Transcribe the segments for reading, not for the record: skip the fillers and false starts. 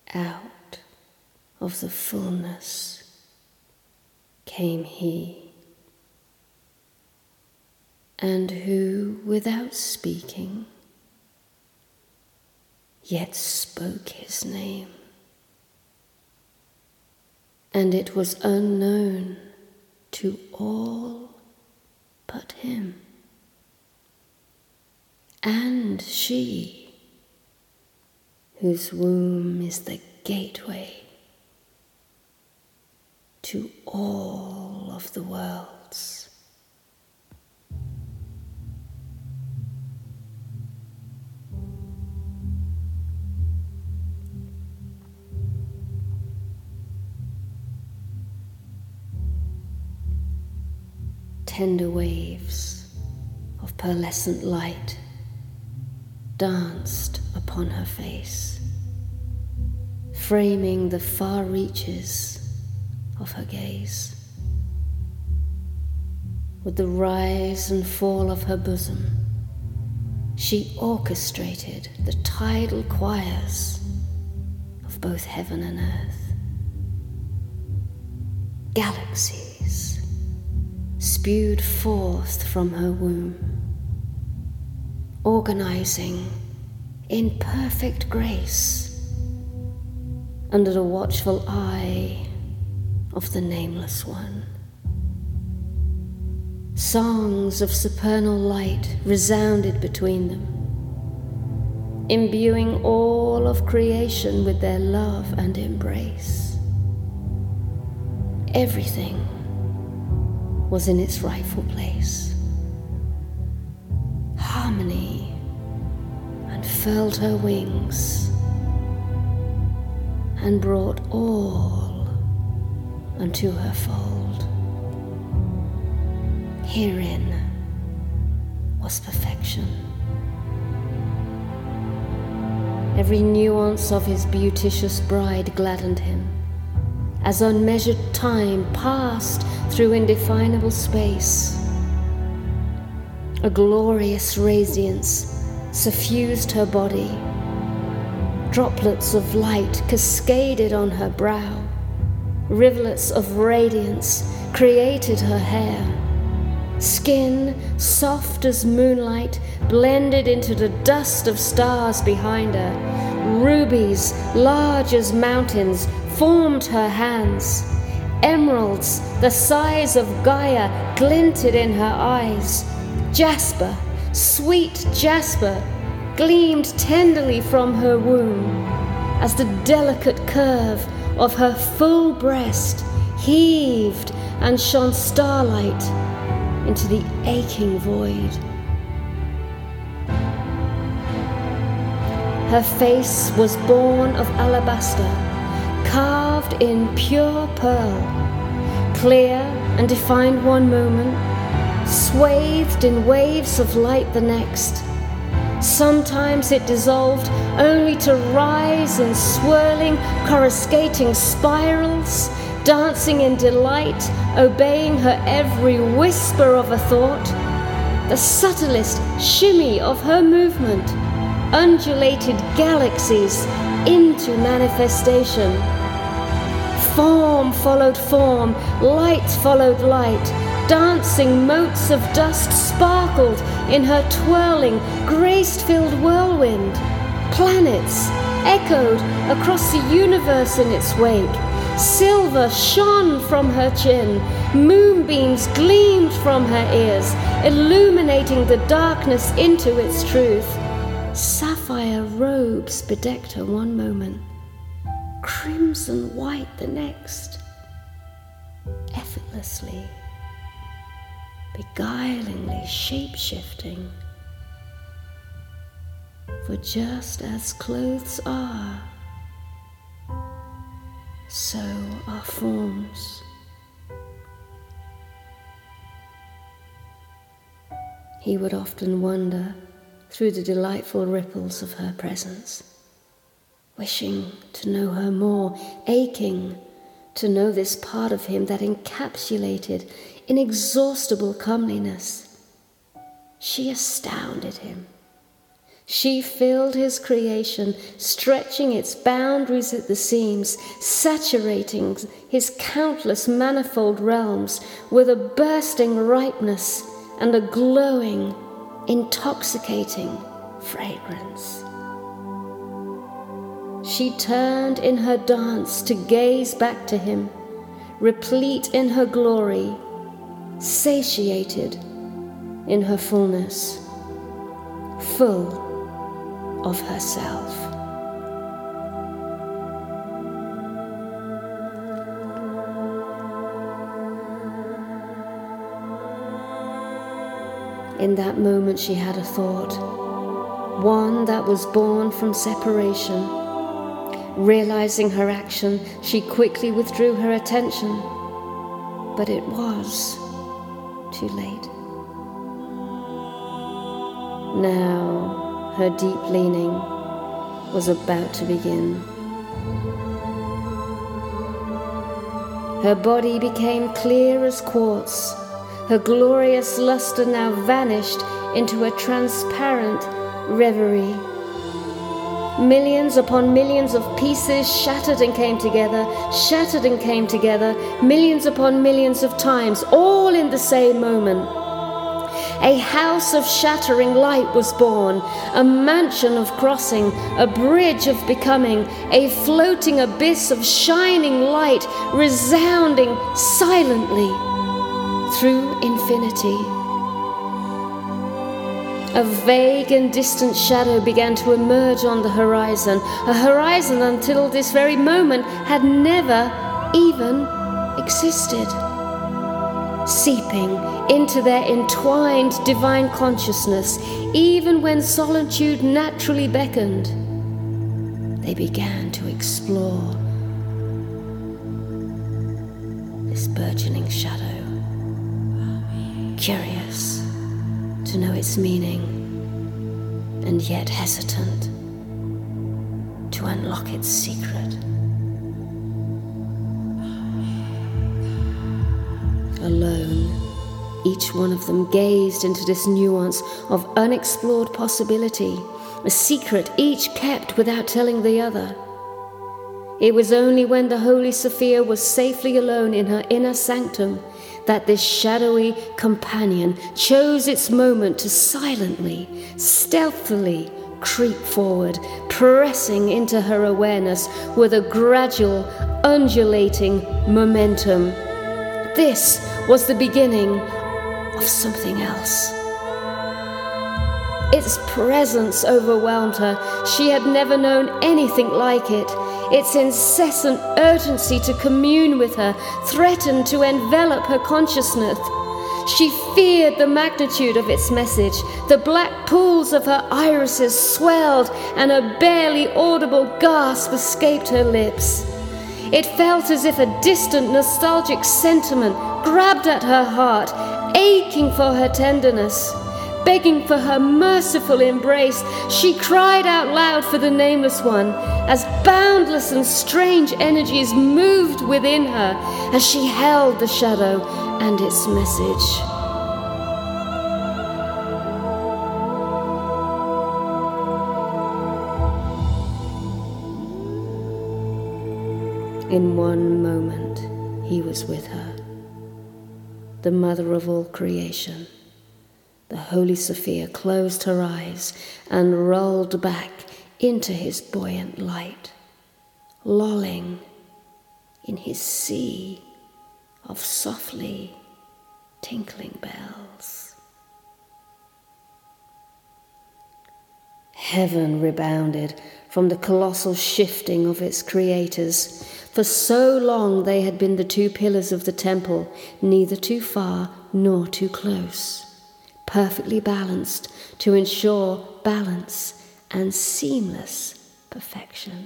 Out of the fullness came he, and who, without speaking, yet spoke his name, and it was unknown to all but him. And she, whose womb is the gateway to all of the worlds. Tender waves of pearlescent light danced upon her face, framing the far reaches of her gaze. With the rise and fall of her bosom, she orchestrated the tidal choirs of both heaven and earth. Galaxies spewed forth from her womb, organizing in perfect grace under the watchful eye of the Nameless One. Songs of supernal light resounded between them, imbuing all of creation with their love and embrace. Everything was in its rightful place. Harmony unfurled her wings and brought all unto her fold. Herein was perfection. Every nuance of his beauticious bride gladdened him, as unmeasured time passed through indefinable space. A glorious radiance suffused her body. Droplets of light cascaded on her brow. Rivulets of radiance created her hair. Skin, soft as moonlight, blended into the dust of stars behind her. Rubies, large as mountains, formed her hands. Emeralds, the size of Gaia, glinted in her eyes. Jasper, sweet jasper, gleamed tenderly from her womb, as the delicate curve of her full breast heaved and shone starlight into the aching void. Her face was born of alabaster, carved in pure pearl, clear and defined one moment, swathed in waves of light the next. Sometimes it dissolved only to rise in swirling, coruscating spirals, dancing in delight, obeying her every whisper of a thought. The subtlest shimmy of her movement undulated galaxies into manifestation. Form followed form, light followed light. Dancing motes of dust sparkled in her twirling, grace-filled whirlwind. Planets echoed across the universe in its wake. Silver shone from her chin. Moonbeams gleamed from her ears, illuminating the darkness into its truth. Sapphire robes bedecked her one moment, crimson white the next. Effortlessly, beguilingly shape-shifting. For just as clothes are, so are forms. He would often wander through the delightful ripples of her presence, wishing to know her more, aching to know this part of him that encapsulated inexhaustible comeliness. She astounded him. She filled his creation, stretching its boundaries at the seams, saturating his countless manifold realms with a bursting ripeness and a glowing, intoxicating fragrance. She turned in her dance to gaze back to him, replete in her glory, satiated in her fullness, full of herself. In that moment she had a thought, one that was born from separation. Realizing her action, she quickly withdrew her attention, but it was too late. Now her deep leaning was about to begin. Her body became clear as quartz. Her glorious luster now vanished into a transparent reverie. Millions upon millions of pieces shattered and came together, millions upon millions of times, all in the same moment. A house of shattering light was born, a mansion of crossing, a bridge of becoming, a floating abyss of shining light, resounding silently through infinity. A vague and distant shadow began to emerge on the horizon, a horizon until this very moment had never even existed. Seeping into their entwined divine consciousness, even when solitude naturally beckoned, they began to explore this burgeoning shadow, curious to know its meaning, and yet hesitant to unlock its secret. Alone, each one of them gazed into this nuance of unexplored possibility, a secret each kept without telling the other. It was only when the Holy Sophia was safely alone in her inner sanctum that this shadowy companion chose its moment to silently, stealthily creep forward, pressing into her awareness with a gradual, undulating momentum. This was the beginning of something else. Its presence overwhelmed her. She had never known anything like it. Its incessant urgency to commune with her threatened to envelop her consciousness. She feared the magnitude of its message. The black pools of her irises swelled, and a barely audible gasp escaped her lips. It felt as if a distant, nostalgic sentiment grabbed at her heart, aching for her tenderness. Begging for her merciful embrace, she cried out loud for the Nameless One, as boundless and strange energies moved within her as she held the shadow and its message. In one moment, he was with her, the mother of all creation. The Holy Sophia closed her eyes and rolled back into his buoyant light, lolling in his sea of softly tinkling bells. Heaven rebounded from the colossal shifting of its creators. For so long they had been the two pillars of the temple, neither too far nor too close, perfectly balanced to ensure balance and seamless perfection.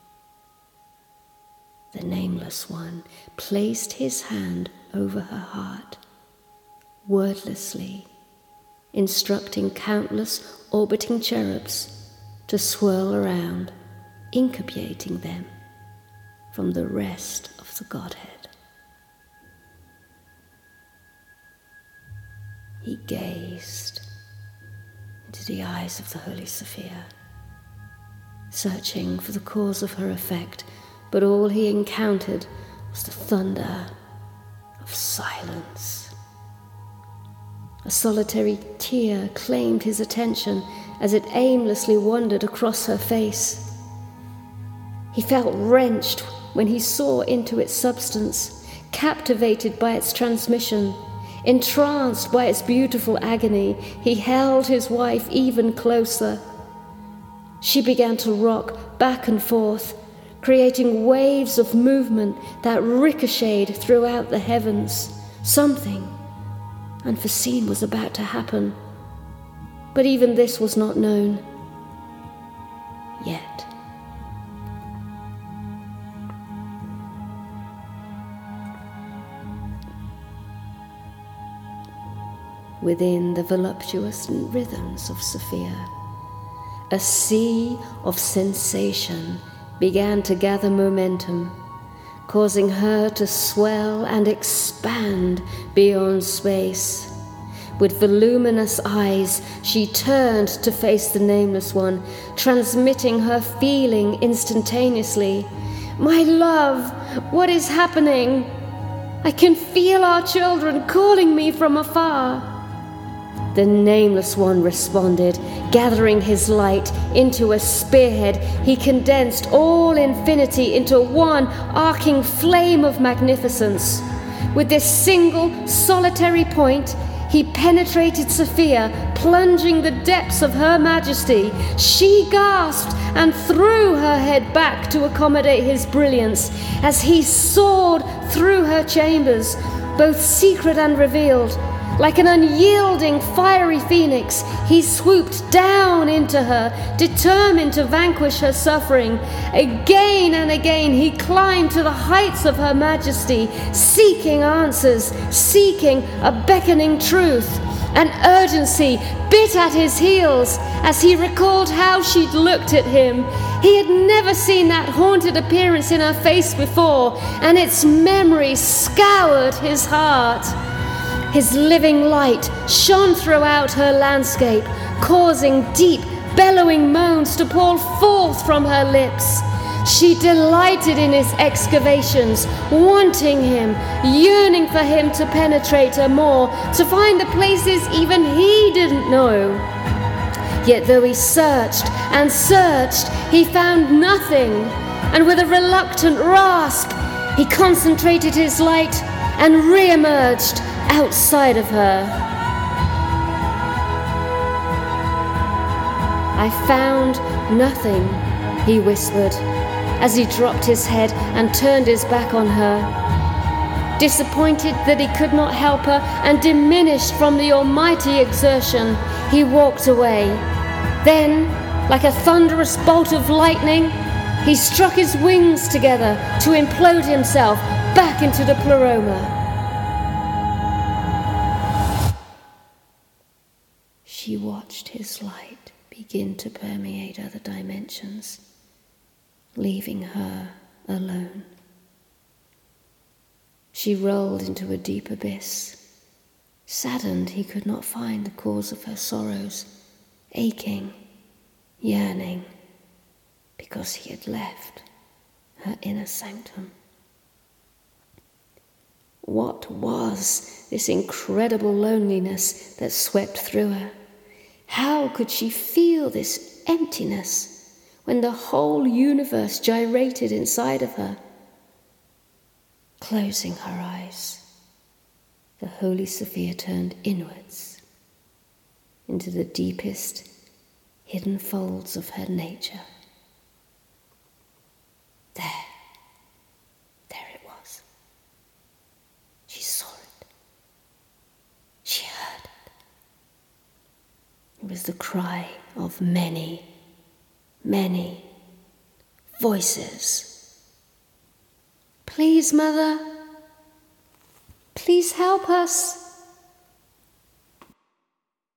The Nameless One placed his hand over her heart, wordlessly instructing countless orbiting cherubs to swirl around, incubating them from the rest of the Godhead. He gazed into the eyes of the Holy Sophia, searching for the cause of her effect, but all he encountered was the thunder of silence. A solitary tear claimed his attention as it aimlessly wandered across her face. He felt wrenched when he saw into its substance, captivated by its transmission, entranced by its beautiful agony. He held his wife even closer. She began to rock back and forth, creating waves of movement that ricocheted throughout the heavens. Something unforeseen was about to happen, but even this was not known yet. Within the voluptuous rhythms of Sophia, a sea of sensation began to gather momentum, causing her to swell and expand beyond space. With voluminous eyes, she turned to face the Nameless One, transmitting her feeling instantaneously. "My love, what is happening? I can feel our children calling me from afar." The Nameless One responded, gathering his light into a spearhead. He condensed all infinity into one arcing flame of magnificence. With this single, solitary point, he penetrated Sophia, plunging the depths of her majesty. She gasped and threw her head back to accommodate his brilliance as he soared through her chambers, both secret and revealed. Like an unyielding, fiery phoenix, he swooped down into her, determined to vanquish her suffering. Again and again, he climbed to the heights of her majesty, seeking answers, seeking a beckoning truth. An urgency bit at his heels as he recalled how she'd looked at him. He had never seen that haunted appearance in her face before, and its memory scoured his heart. His living light shone throughout her landscape, causing deep, bellowing moans to pour forth from her lips. She delighted in his excavations, wanting him, yearning for him to penetrate her more, to find the places even he didn't know. Yet though he searched and searched, he found nothing, and with a reluctant rasp, he concentrated his light and re-emerged outside of her. "I found nothing," he whispered, as he dropped his head and turned his back on her. Disappointed that he could not help her and diminished from the almighty exertion, he walked away. Then, like a thunderous bolt of lightning, he struck his wings together to implode himself back into the Pleroma. She watched his light begin to permeate other dimensions, leaving her alone. She rolled into a deep abyss. Saddened he could not find the cause of her sorrows, aching, yearning, because he had left her inner sanctum. What was this incredible loneliness that swept through her? How could she feel this emptiness when the whole universe gyrated inside of her? Closing her eyes, the Holy Sophia turned inwards into the deepest hidden folds of her nature. There it was. She saw it. She heard it. It was the cry of many, many voices. "Please, Mother, please help us.